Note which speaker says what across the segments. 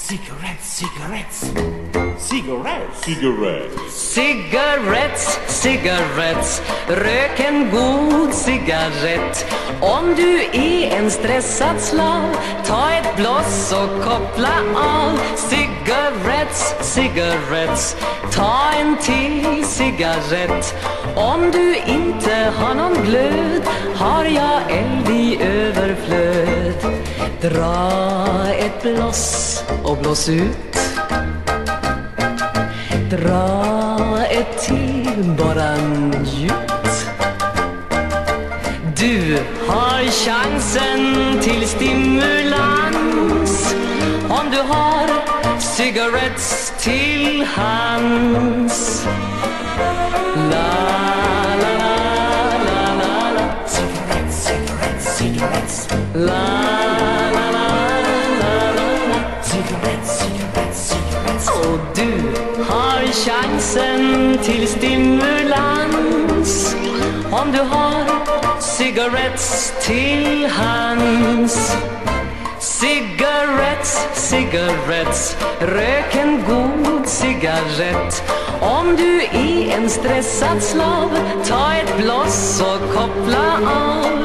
Speaker 1: Cigarettes.
Speaker 2: Cigarettes. Rök en god cigarett. Om du är en stressad slav, ta ett bloss och koppla av. Cigarettes. Ta en till cigarett. Om du inte har någon glöd, har jag eld i överflöd. Dra ett bloss och blås ut. Dra ett till, bara njut. Du har chansen till stimulans om du har cigarettes till hands. La la la la la la.
Speaker 1: Cigarettes.
Speaker 2: La la la la la la.
Speaker 1: Cigarettes.
Speaker 2: Och du har chansen till stimulans om du har cigarettes till hands. Cigarettes. Rök en god cigarett. Om du är en stressad slav, ta ett bloss och koppla av.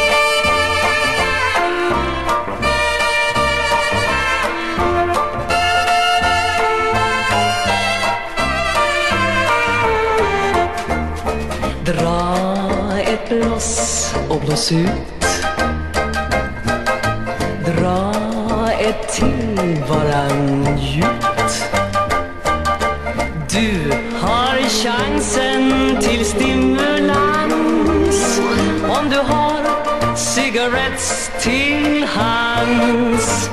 Speaker 2: Dra ett bloss och blås ut. Dra ett till, bara njut. Du har chansen till stimulans om du har cigarettes till hands.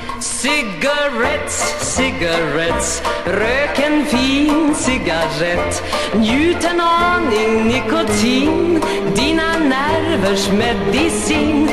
Speaker 2: Cigarettes. Rök en fin cigarett. Njut en aning nikotin, dina nervers medicin.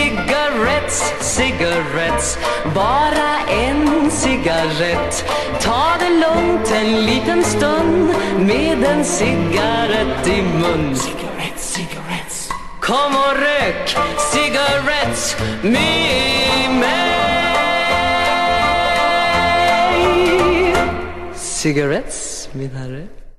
Speaker 2: Cigarettes. Bara en cigarett. Ta det lugnt en liten stund med en cigarett i mun.
Speaker 1: Cigarettes.
Speaker 2: Kom och rök cigarettes med mig. Cigarettes, min herre.